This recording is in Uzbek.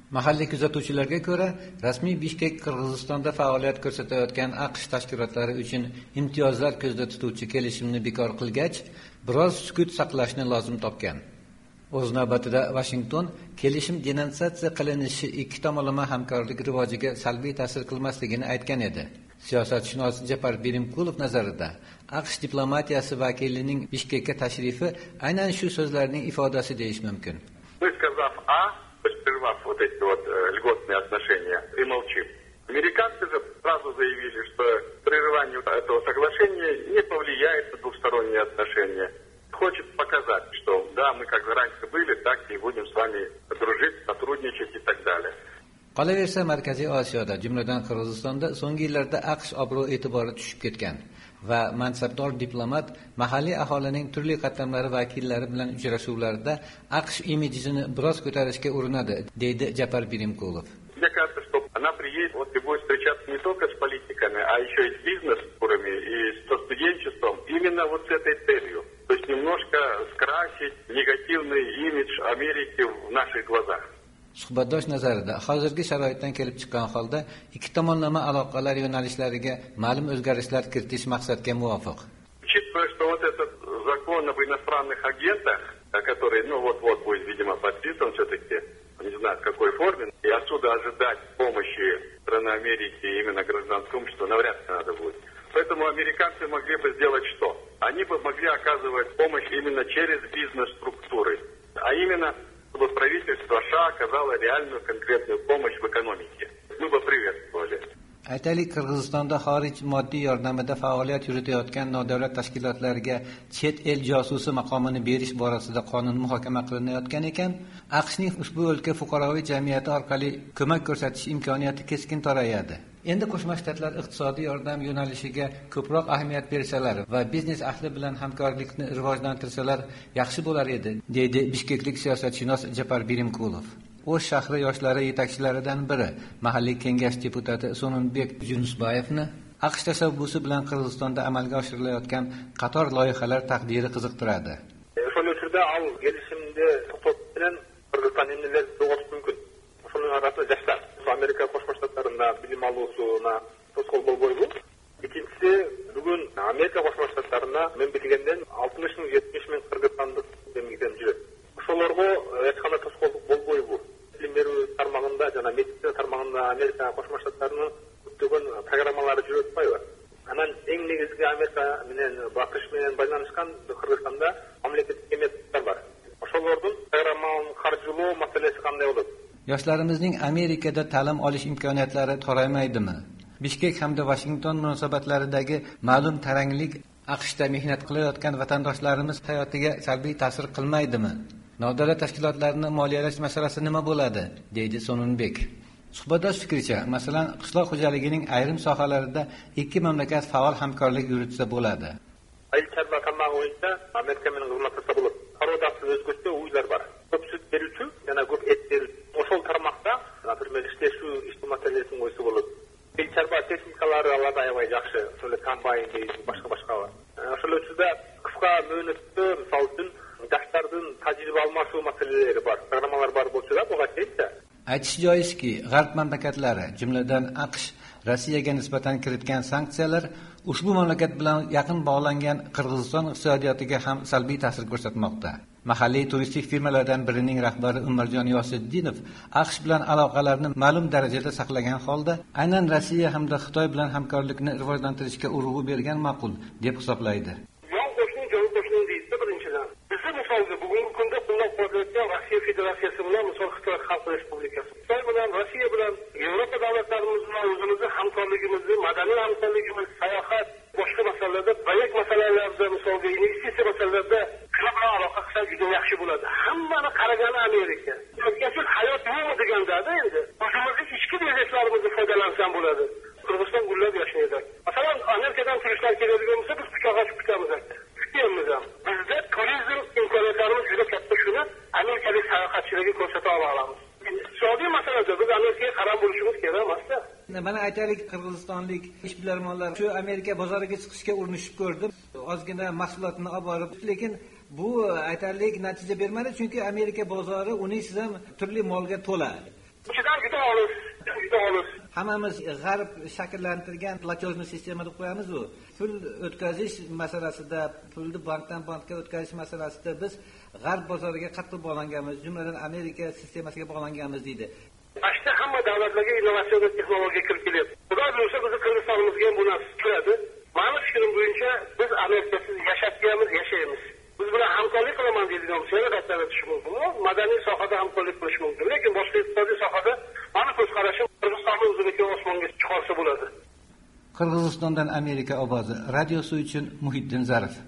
Mahalliy kuzatuvchilarga ko'ra, rasmiy Bishkek Qirg'izistonda faoliyat ko'rsatayotgan AQSh tashkilotlari uchun imtiyozlar ko'zda tutuvchi kelishimni bekor qilgach, biroz sukut saqlashni lozim topgan. O'z navbatida Washington kelishim denonsatsiya qilinishi ikki tomonlama hamkorlik rivojiga salbiy ta'sir qilmasligini aytgan edi. Siyosatshunos Japar Birimkulov nazarida, AQSh diplomatiyasi vakilining Bishkekka tashrifi aynan shu so'zlarning ifodasi deyish mumkin. Вот эти вот льготные отношения и молчим. Американцы же сразу заявили, что прерывание этого соглашения не повлияет на двусторонние отношения. Хочет показать, что да, мы как раньше были, так и будем с вами дружить, сотрудничать и так далее. Qolaversa Markaziy Osiyoda, jumladan Qirg'izistonda so'nggi yillarda AQSh obro'-e'tibori tushib ketgan va mansabdor diplomat mahalliy aholining turli qatlamlari vakillari bilan uchrashuvlarda AQSh imijini biroz ko'tarishga urinadi, deydi Japar Birimkulov. Мне кажется, что она приедет и будет встречаться не только с политиками, а еще и с бизнес-форумами, и со студенчеством, именно вот с этой целью. То есть немножко скрасить негативный имидж Америки в наших глазах. Suhbatdosh nazarida, hozirgi sharoitdan kelib chiqqan holda ikki tomonlama aloqalar yo'nalishlariga ma'lum o'zgarishlar kiritish maqsadga muvofiq. Учитывая, что вот этот закон об иностранных агентах, который, вот-вот будет, видимо, подписан все-таки, не знаю, в какой форме, и отсюда ожидать помощи страны Америки именно гражданскому обществу навряд ли надо будет. Поэтому американцы могли бы сделать что? Они бы могли оказывать помощь именно через бизнес-структуры, а именно чтобы правительство США оказало реальную конкретную помощь в экономике. Мы бы приветствовали. Aytaylik, Qirg'izistonda xorij moddiy yordamida faoliyat yuritayotgan nodavlat tashkilotlarga chet el josusi maqomini berish borasida qonun muhokama qilinayotgan ekan, AQShning ushbu o'lka fuqaroviy jamiyati orqali ko'mak ko'rsatish imkoniyati keskin torayadi. Endi Qo'shma Shtatlar iqtisodiy yordam yo'nalishiga ko'proq ahamiyat bersalar va biznes ahli bilan hamkorlikni rivojlantirsalar yaxshi bo'lar edi, deydi bishkeklik siyosatshunos Japar Birimkulov. O'sh shahri yoshlari yetakchilaridan biri, mahalliy kengash deputati Sonunbek Yunusbayevni AQSh tashabbusi bilan Qirg'izistonda amalga oshirilayotgan qator loyihalar taqdiri qiziqtiradi. O'sha uchurda al kelishimde to'xtab bilan Qirg'iziston emneler to'g'ri mumkin. O'shaning arasida yoshlar Amerika Qo'shma Shtatlarida bilim oluvchilarga to'sqol bo'lmaydi. Ikkinchisi, bugun Amerika Qo'shma Shtatlarida men bilgandan 60-70 ming qirg'izistonlik emgiden жүрөт. O'shalarga hech qanday to'sqollik bo'lmaydi. Bilim берүү тармагында жана медицина тармагында Америка Qo'shma Shtatlarining көптөгөн программалары жүрүп атпайбы? Анан эң негизги Америка менен АКШ менен байланышкан Кыргызстанда мамлекеттик эмгектер бар. Ошолордун программаларын каржылоо маселеси кандай болот? Yoshlarimizning Amerikada ta'lim olish imkoniyatlari toraymaydimi? Bishkek hamda Washington munosabatlaridagi ma'lum taranglik AQShda mehnat qilayotgan vatandoshlarimiz hayotiga salbiy ta'sir qilmaydimi? Nodavlat tashkilotlarni moliyalash masalasi nima bo'ladi, deydi Sonunbek. Suhbatdosh fikricha, masalan, qishloq xo'jaligining ayrim sohalarida ikki mamlakat faol hamkorlik yuritsa bo'ladi. Aytcharba tarmog'i bo'yicha Amerika bilan xizmatda bo'lib, qarodasi o'zgarishda o'ylar bor. Ko'p sut beruvchi, yana ko'p et beruvchi. O'shol tarmoqda, например, ishlashuv ish masalasini o'ysa bo'ladi. Aytcharba texnikalari alada aybay yaxshi, shule kombayn deydi, boshqa bor. O'shol uchunda qisqa muhlatda, misol uchun darslardan tajriba almashuv masalalari bor, programmalar bor bo'lsa-da, buga kelsa. Aytish joizki, g'arb mamlakatlari, jumladan AQSh, Rossiyaga nisbatan kiritgan sanksiyalar ushbu mamlakat bilan yaqin bog'langan Qirg'iziston iqtisodiyotiga ham salbiy ta'sir ko'rsatmoqda. Mahalliy turistik firmalardan birining rahbari Umarjon Yosiddinov AQSh bilan aloqalarni ma'lum darajada saqlagan holda, aynan Rossiya hamda Xitoy bilan hamkorlikni rivojlantirishga urg'u bergan ma'qul deb hisoblaydi. Rossiya Federatsiyasi bilan misol Xitoy Xalq Respublikasi. Xitoy bilan Rossiya bilan Yevropa davlatlarimiz bilan o'zimizni hamkorligimizni, madaniy hamkorligimiz, sayohat, boshqa masalalarda, proyekt masalalarida, misolga investitsiya masalalarida qilgan aloqa qilsa juda yaxshi bo'ladi. Hammani qaragani Amerika. O'zgacha hayot yo'qmi deganda endi. O'zimizning ichki bizneslarimizni foydalansan bo'ladi. Qirg'iziston gullab yashaydi. Masalan, Amerikadan turistlar keladigan bo'lsa, biz pichoq kutamiz. Bizda turizm imkoniyatlarimiz juda katta, shuni amerikalik sayohatchilarga ko'rsata olamiz. Iqtisodiy masalada biz Amerikaga qarab bo'lishimiz kerak emas-da. Mana aytaylik, qirg'izistonlik ishbilarmonlar shu Amerika bozoriga chiqishga urinishib ko'rdi. Ozgina mahsulotni olib borib, lekin bu aytaylik natija bermadi, chunki Amerika bozori uning sizam turli molga to'la. ichidan juda olis. Hammamiz g'arb shakllantirgan platejni sistema deb qo'yamiz-ku. Pul o'tkazish masalasida, pulni bankdan bankka o'tkazish masalasida biz g'arb bozoriga qattiq bog'langanmiz, jumladan Amerika sistemasiga bog'langanmiz deydi. Ashta hamma davlatlarga innovatsion texnologiya kirib kelyapti. Xudo bilsa bizni Qirg'izistonimizga ham bu narsa kiradi. Ma'lum fikrim bo'yicha biz Amerikasiz yashaymiz. Biz bilan hamkorlik qilaman deydigan bo'lsa, albatta tush mumkin. Madaniy sohada hamkorlik qilish mumkin, lekin boshqa iqtisodiy sohada mana ko'z qarashim Qirg'izistonni o'zidagi osmonga chiqarsa bo'ladi. Qirg'izistondan Amerika ovozi radiosi uchun Muhiddin Zarif.